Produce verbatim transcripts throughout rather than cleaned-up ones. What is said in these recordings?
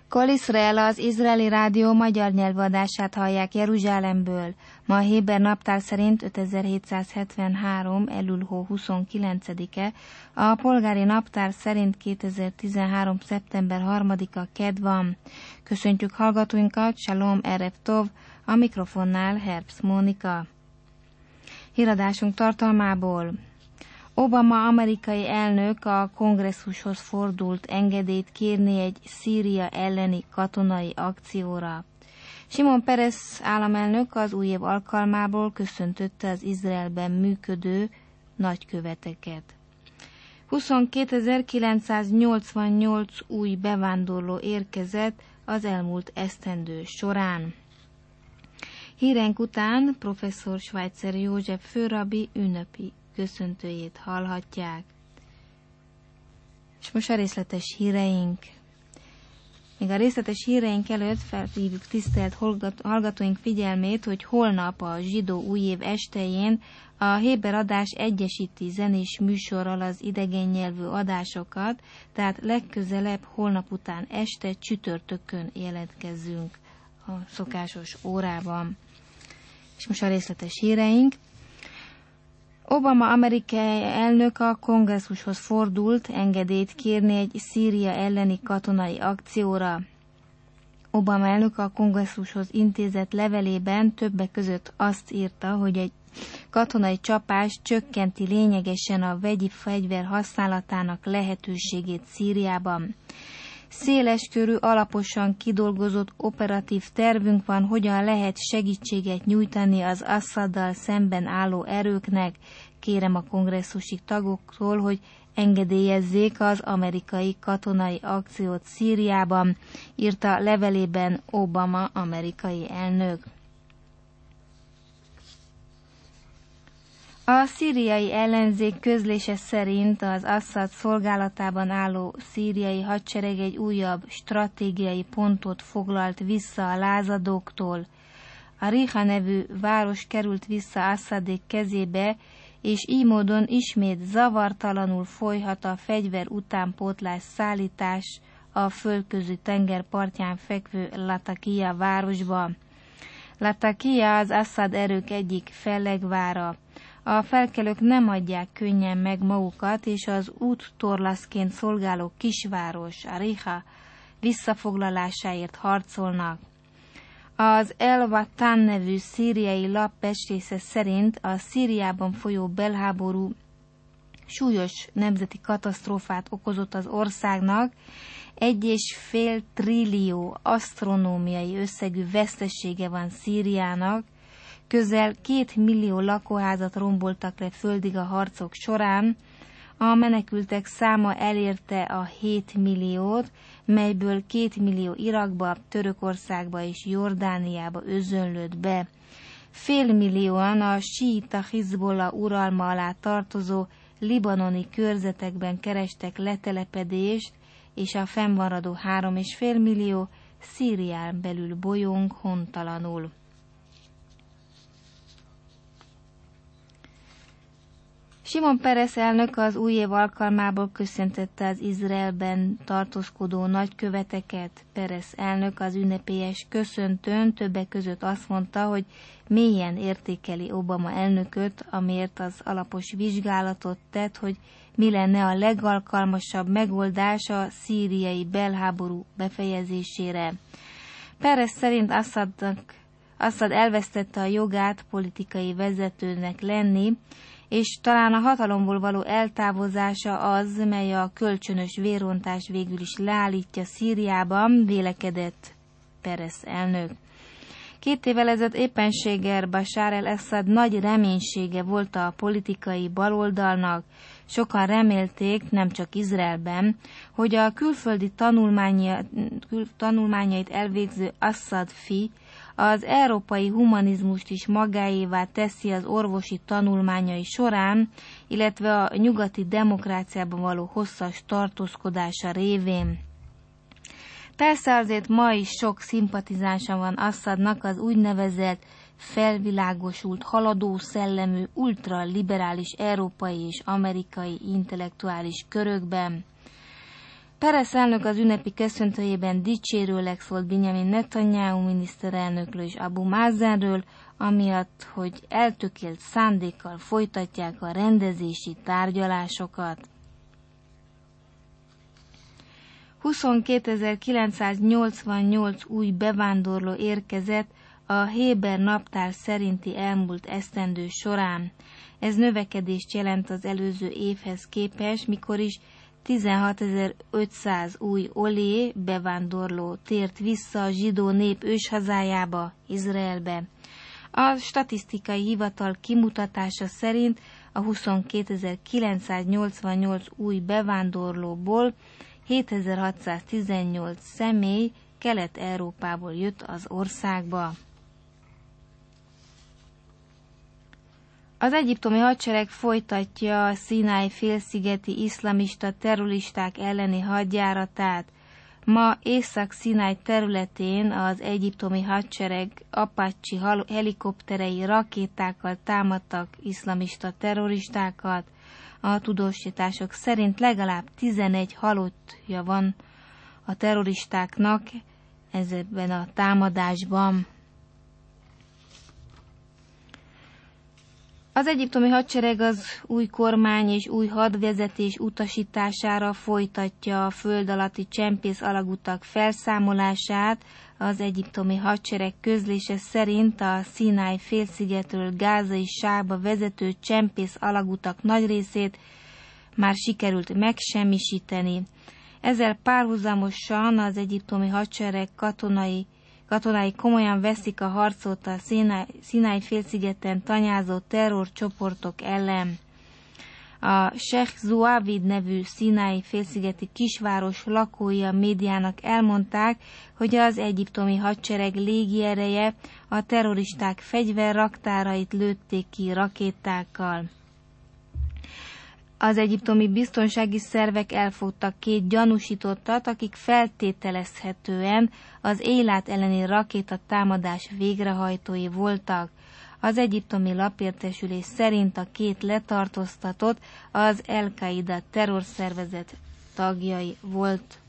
Kol Israel, az izraeli rádió magyar nyelvű adását hallják Jeruzsálemből. Ma a héber naptár szerint ötezer-hétszázhetvenhárom. elül-hó huszonkilencedike, a polgári naptár szerint kétezer-tizenhárom. szeptember harmadika kedd van. Köszöntjük hallgatóinkat, Shalom Erev Tov, a mikrofonnál Herbst Mónika. Híradásunk tartalmából: Obama amerikai elnök a kongresszushoz fordult engedélyt kérni egy Szíria elleni katonai akcióra. Simon Peres államelnök az új év alkalmából köszöntötte az Izraelben működő nagyköveteket. huszonkétezer-kilencszáznyolcvannyolc új bevándorló érkezett az elmúlt esztendő során. Hírenk után professzor Schweitzer József főrabbi ünnepi köszöntőjét hallhatják. És most a részletes híreink. Még a részletes híreink előtt felhívjuk tisztelt hallgatóink figyelmét, hogy holnap a zsidó újév estején a Héber adás egyesíti zenés műsorral az idegen nyelvű adásokat, tehát legközelebb holnap után este csütörtökön jelentkezzünk a szokásos órában. És most a részletes híreink. Obama amerikai elnök a kongresszushoz fordult engedélyt kérni egy Szíria elleni katonai akcióra. Obama elnök a kongresszushoz intézett levelében többek között azt írta, hogy egy katonai csapás csökkenti lényegesen a vegyi fegyver használatának lehetőségét Szíriában. Széleskörű, alaposan kidolgozott operatív tervünk van, hogyan lehet segítséget nyújtani az Assaddal szemben álló erőknek. Kérem a kongresszusi tagoktól, hogy engedélyezzék az amerikai katonai akciót Szíriában, írta levelében Obama amerikai elnök. A szíriai ellenzék közlése szerint az Assad szolgálatában álló szíriai hadsereg egy újabb stratégiai pontot foglalt vissza a lázadóktól. A Riha nevű város került vissza Assadék kezébe, és így módon ismét zavartalanul folyhat a fegyver utánpótlás szállítás a földközi tenger partján fekvő Latakia városba. Latakia az Assad erők egyik fellegvára. A felkelők nem adják könnyen meg magukat, és az úttorlaszként szolgáló kisváros, a Riha visszafoglalásáért harcolnak. Az El Watan nevű szíriai lap becslése szerint a Szíriában folyó belháború súlyos nemzeti katasztrófát okozott az országnak, egy és fél trillió asztronómiai összegű vesztesége van Szíriának, közel két millió lakóházat romboltak le földig a harcok során, a menekültek száma elérte a hét milliót, melyből két millió Irakba, Törökországba és Jordániába özönlött be. Félmillióan a síita Hizbollah uralma alá tartozó libanoni körzetekben kerestek letelepedést, és a fennmaradó három és fél millió Szírián belül bolyong hontalanul. Simon Peres elnök az új év alkalmából köszöntette az Izraelben tartózkodó nagyköveteket. Peres elnök az ünnepélyes köszöntőn többek között azt mondta, hogy mélyen értékeli Obama elnököt, amiért az alapos vizsgálatot tett, hogy mi lenne a legalkalmasabb megoldás a szíriai belháború befejezésére. Peres szerint Assadnak, Assad elvesztette a jogát politikai vezetőnek lenni, és talán a hatalomból való eltávozása az, mely a kölcsönös vérontás végül is leállítja Szíriában, vélekedett Peres elnök. Két évvel ezelőtt éppenséggel Bashar el-Assad nagy reménysége volt a politikai baloldalnak. Sokan remélték, nem csak Izraelben, hogy a külföldi tanulmányait elvégző Assad fi az európai humanizmust is magáévá teszi az orvosi tanulmányai során, illetve a nyugati demokráciában való hosszas tartózkodása révén. Persze azért ma is sok szimpatizánsa van Assadnak az úgynevezett felvilágosult, haladó szellemű, ultraliberális európai és amerikai intellektuális körökben. Peres elnök az ünnepi köszöntőjében dicsérőleg szólt Benjamin Netanyahu miniszterelnökről és Abu Mazenről, amiatt, hogy eltökélt szándékkal folytatják a rendezési tárgyalásokat. huszonkétezer-kilencszáznyolcvannyolc új bevándorló érkezett a Héber naptár szerinti elmúlt esztendő során. Ez növekedést jelent az előző évhez képest, mikor is tizenhatezer-ötszáz új olé bevándorló tért vissza a zsidó nép őshazájába, Izraelbe. A statisztikai hivatal kimutatása szerint a huszonkétezer-kilencszáznyolcvannyolc új bevándorlóból hétezer-hatszáztizennyolc személy Kelet-Európából jött az országba. Az egyiptomi hadsereg folytatja a Színáj félszigeti iszlamista terroristák elleni hadjáratát. Ma Észak-Színáj területén az egyiptomi hadsereg Apache helikopterei rakétákkal támadtak iszlamista terroristákat. A tudósítások szerint legalább tizenegy halottja van a terroristáknak ezekben a támadásban. Az egyiptomi hadsereg az új kormány és új hadvezetés utasítására folytatja a föld alatti csempész alagutak felszámolását. Az egyiptomi hadsereg közlése szerint a Színáj félszigetről Gázai sávba vezető csempész alagutak nagy részét már sikerült megsemmisíteni. Ezzel párhuzamosan az egyiptomi hadsereg katonai Katonái komolyan veszik a harcot a Színáj félszigeten tanyázó terrorcsoportok ellen. A Sheikh Zouavid nevű Színáj félszigeti kisváros lakói a médiának elmondták, hogy az egyiptomi hadsereg légiereje a terroristák fegyverraktárait lőtték ki rakétákkal. Az egyiptomi biztonsági szervek elfogtak két gyanúsítottat, akik feltételezhetően az Éjlát elleni rakétatámadás végrehajtói voltak. Az egyiptomi lapértesülés szerint a két letartóztatott az El-Qaida terrorszervezet tagjai volt.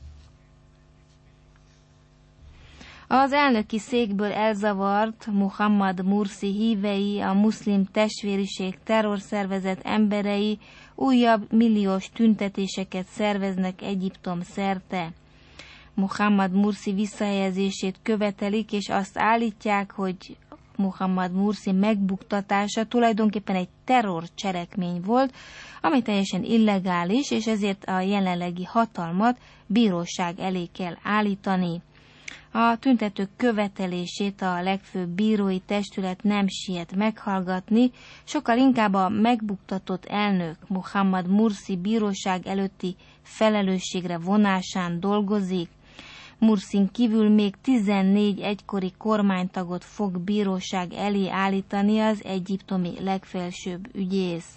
Az elnöki székből elzavart Mohammad Mursi hívei, a muszlim testvériség terrorszervezet emberei újabb milliós tüntetéseket szerveznek Egyiptom szerte. Mohammad Mursi visszahelyezését követelik, és azt állítják, hogy Mohammad Mursi megbuktatása tulajdonképpen egy terrorcselekmény volt, ami teljesen illegális, és ezért a jelenlegi hatalmat bíróság elé kell állítani. A tüntetők követelését a legfőbb bírói testület nem siet meghallgatni, sokkal inkább a megbuktatott elnök Mohammad Mursi bíróság előtti felelősségre vonásán dolgozik. Mursin kívül még tizennégy egykori kormánytagot fog bíróság elé állítani az egyiptomi legfelsőbb ügyész.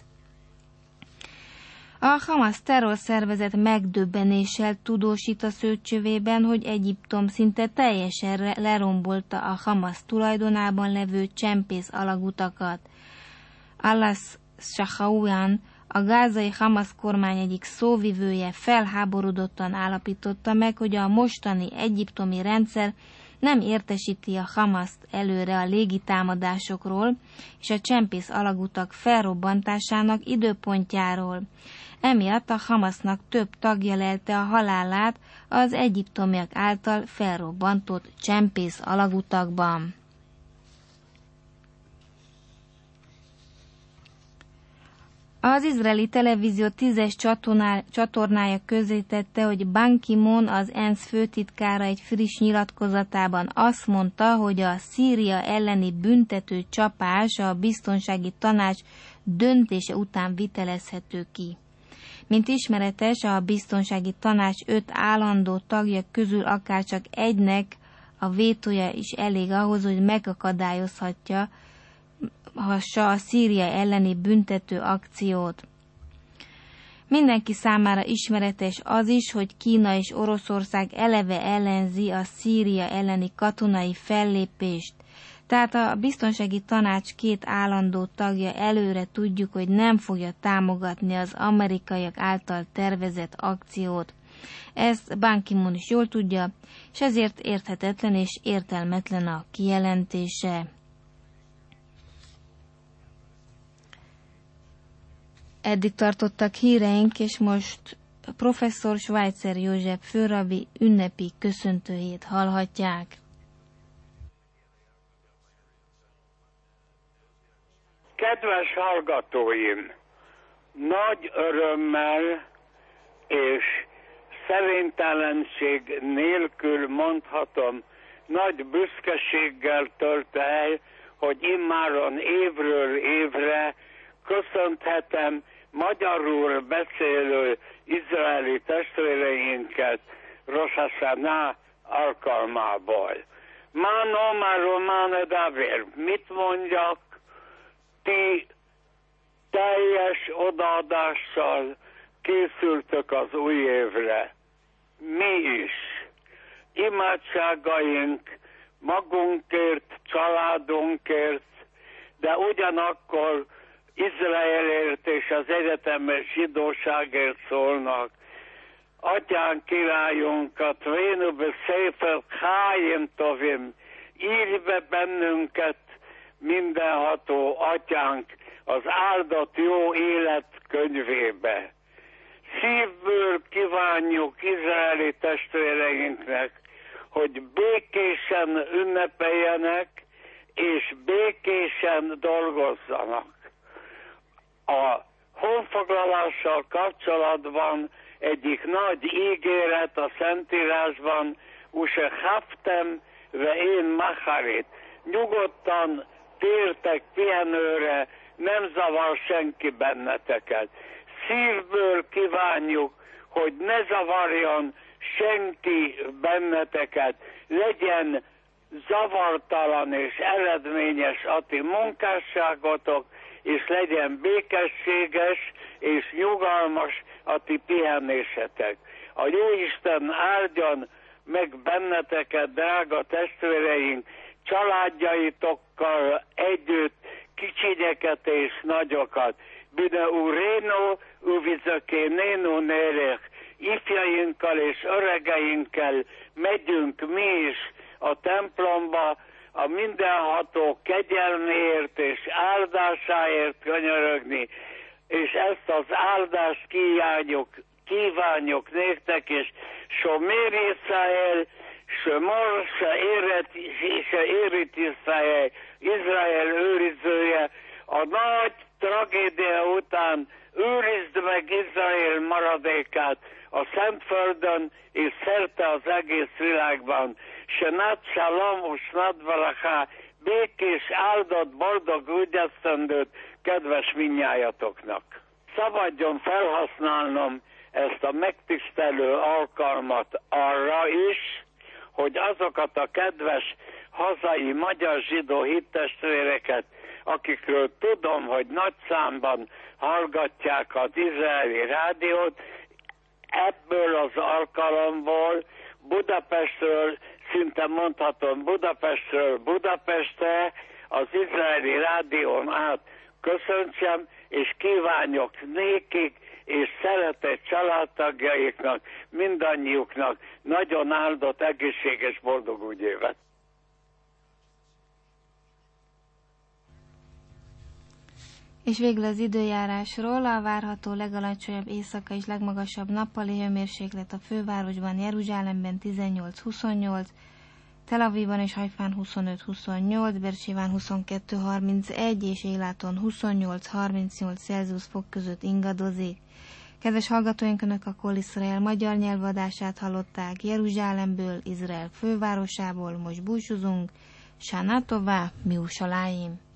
A Hamas terrorszervezet megdöbbenéssel tudósít a szőcsövében, hogy Egyiptom szinte teljesen lerombolta a Hamas tulajdonában levő csempész alagutakat. Alas Shahawian, a gázai Hamas kormány egyik szóvivője felháborodottan állapította meg, hogy a mostani egyiptomi rendszer nem értesíti a Hamaszt előre a légitámadásokról és a csempész alagutak felrobbantásának időpontjáról. Emiatt a Hamasnak több tagja lelte a halálát az egyiptomiak által felrobbantott csempész alagutakban. Az izraeli televízió tízes csatornája közzétette, hogy Ban Ki-moon, az ENSZ főtitkára egy friss nyilatkozatában azt mondta, hogy a Szíria elleni büntető csapás a biztonsági tanács döntése után vitelezhető ki. Mint ismeretes, a biztonsági tanács öt állandó tagja közül akárcsak egynek a vétója is elég ahhoz, hogy megakadályozhatja a Szíria elleni büntető akciót. Mindenki számára ismeretes az is, hogy Kína és Oroszország eleve ellenzi a Szíria elleni katonai fellépést. Tehát a biztonsági tanács két állandó tagja előre tudjuk, hogy nem fogja támogatni az amerikaiak által tervezett akciót. Ezt Ban Ki-moon is jól tudja, és ezért érthetetlen és értelmetlen a kijelentése. Eddig tartottak híreink, és most professzor Schweitzer József főrabbi ünnepi köszöntőjét hallhatják. Kedves hallgatóim! Nagy örömmel és szerénytelenség nélkül mondhatom, nagy büszkeséggel tölt el, hogy immáron évről évre köszönthetem magyarul beszélő izraeli testvéreinket Rosh Hashanah alkalmából. Máno már román davér, mit mondjak? Ti teljes odaadással készültök az új évre. Mi is. Imádságaink magunkért, családunkért, de ugyanakkor Izraelért és az egyetemes zsidóságért szólnak. Atyánk, királyunkat, vénu be széfer chájim tovim, írj be bennünket, mindenható atyánk, az áldott jó élet könyvébe. Szívből kívánjuk izraeli testvéreinknek, hogy békésen ünnepeljenek, és békésen dolgozzanak. A honfoglalással kapcsolatban egyik nagy ígéret a Szentírásban, Use haftem ve én macharit. Nyugodtan tértek pihenőre, nem zavar senki benneteket. Szívből kívánjuk, hogy ne zavarjon senki benneteket, legyen zavartalan és eredményes a ti munkásságotok, és legyen békességes és nyugalmas a ti pihenésetek. A Jóisten áldjon meg benneteket, drága testvéreink, családjaitokkal együtt, kicsinyeket és nagyokat. Bide uréno, uvizöké néno nérek, ifjainkkal és öregeinkkel megyünk mi is a templomba, a mindenható kegyelméért és áldásáért könyörögni, és ezt az áldást kívánjuk, kívánjuk néktek, és Somér Israel, Somor, se éret, se érit Israel, Izrael őrizője, a nagy tragédia után őrizd meg Izrael maradékát a Szentföldön és szerte az egész világban. Senát Shalom, Usnat Baraká, békés, áldott, boldog ügyesztendőt kedves mindnyájatoknak. Szabadjon felhasználnom ezt a megtisztelő alkalmat arra is, hogy azokat a kedves hazai magyar zsidó hittestvéreket, akikről tudom, hogy nagy számban hallgatják az izraeli rádiót, ebből az alkalomból Budapestről, szinte mondhatom Budapestről Budapestre, az izraeli rádión át köszöntsem, és kívánjuk nékik és szeretett családtagjaiknak, mindannyiuknak nagyon áldott, egészséges, boldog új évet. És végül az időjárásról: a várható legalacsonyabb éjszaka és legmagasabb nappali hőmérséklet a fővárosban, Jeruzsálemben tizennyolc-huszonnyolc, Tel Avivban és Hajfán huszonöt-huszonnyolc, Bersébán huszonkettő-harmincegy és Éláton huszonnyolc-harmincnyolc Celsius fok között ingadozik. Kedves hallgatóink, Önök a Kol Iszrael magyar nyelvadását hallották Jeruzsálemből, Izrael fővárosából. Most búcsúzunk. Shana Tová, Miushalayim.